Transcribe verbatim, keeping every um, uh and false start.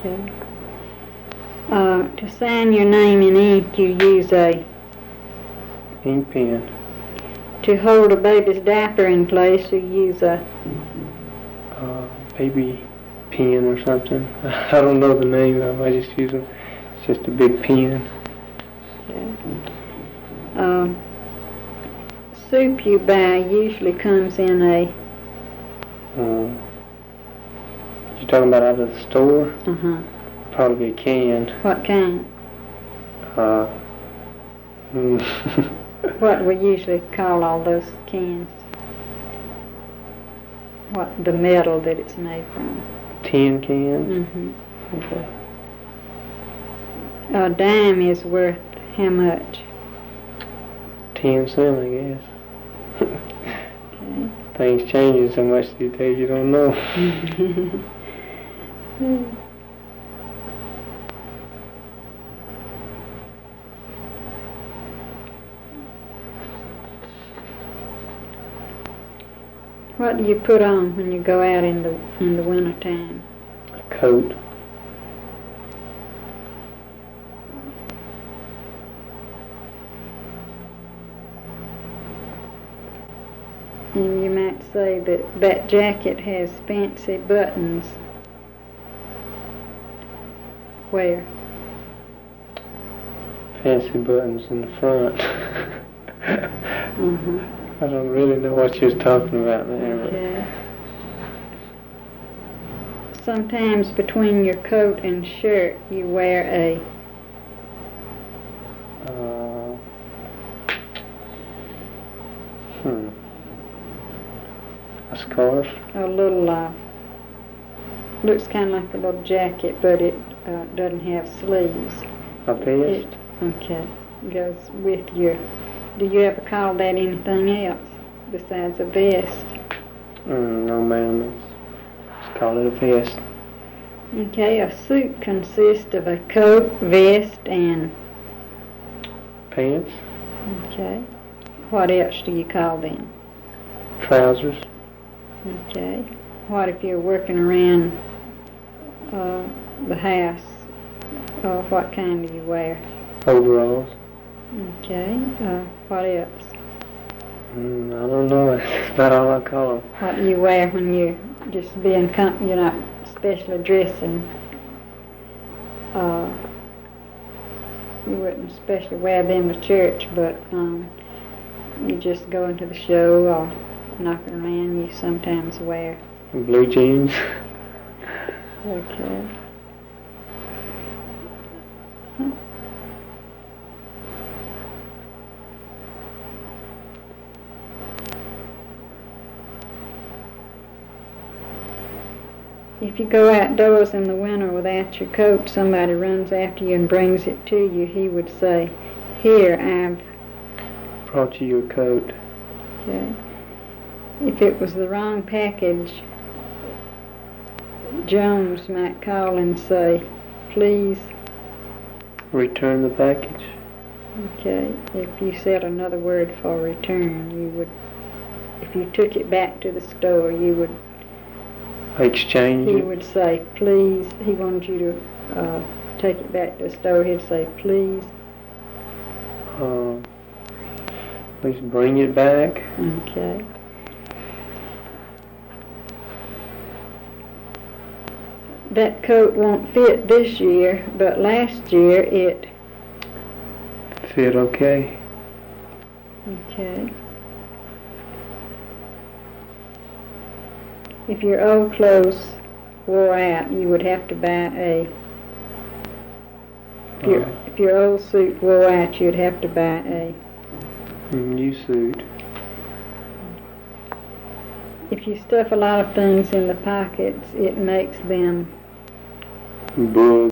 Okay. Uh, to sign your name in ink, you use a... ink pen. To hold a baby's diaper in place, you use a... Uh, baby pen or something. I don't know the name of it. I just use a, it's just a big pen. Okay. Um, soup you buy usually comes in a... Um, you talking about out of the store? Uh-huh. Probably a can. What kind? Uh, mm, What we usually call all those cans? What, the metal that it's made from? tin cans? Mm-hmm. Okay. A dime is worth how much? Ten cent, I guess. Okay. Things changing so much these days you don't know. What do you put on when you go out in the in the winter time? A coat. And you might say that that jacket has fancy buttons. Where? Fancy buttons in the front. Mm-hmm. I don't really know what you're talking about there. Okay. Sometimes between your coat and shirt you wear a... Uh, hmm. A scarf? a little, uh, looks kind of like a little jacket, but it uh, doesn't have sleeves. A vest? It, okay, goes with your... Do you ever call that anything else besides a vest? Mm, no, ma'am. It's, let's call it a vest. Okay, a suit consists of a coat, vest, and... Pants? Okay. What else do you call them? Trousers? Okay. What if you're working around uh, the house? Uh, what kind do you wear? Overalls? Okay. Uh, what else? Mm, I don't know. That's about all I call them. What do you wear when you're just being, com- you're not specially dressing? Uh, you wouldn't especially wear them to church, but um, you just go into the show or knocking around, you sometimes wear. Blue jeans? Okay. If you go outdoors in the winter without your coat, somebody runs after you and brings it to you, he would say, "Here, I've..." Brought you your coat. Okay. If it was the wrong package, Jones might call and say, "Please..." Return the package. Okay. If you said another word for return, you would, if you took it back to the store, you would, Exchange he it. would say, "Please," he wanted you to uh, take it back to the store, he'd say, "Please." Uh, please bring it back. Okay. That coat won't fit this year, but last year it... Fit okay. Okay. If your old clothes wore out, you would have to buy a... If your, Uh, if your old suit wore out, you'd have to buy a... new suit. If you stuff a lot of things in the pockets, it makes them... Bug.